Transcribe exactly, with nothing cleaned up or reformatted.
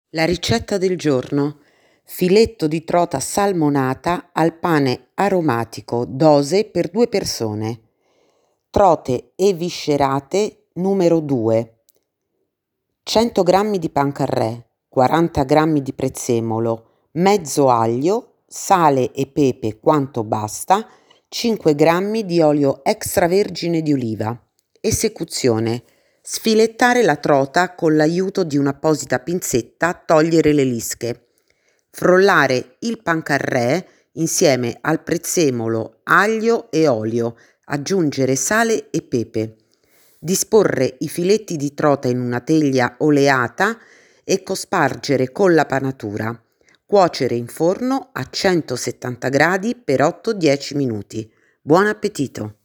La ricetta del giorno: filetto di trota salmonata al pane aromatico, dose per due persone. Trote eviscerate numero due, cento grammi di pancarré, quaranta grammi di prezzemolo, mezzo aglio, sale e pepe quanto basta, cinque grammi di olio extravergine di oliva. Esecuzione: sfilettare la trota con l'aiuto di un'apposita pinzetta, togliere le lische. Frollare il pancarré insieme al prezzemolo, aglio e olio, aggiungere sale e pepe. Disporre i filetti di trota in una teglia oleata e cospargere con la panatura. Cuocere in forno a centosettanta gradi per otto dieci minuti. Buon appetito!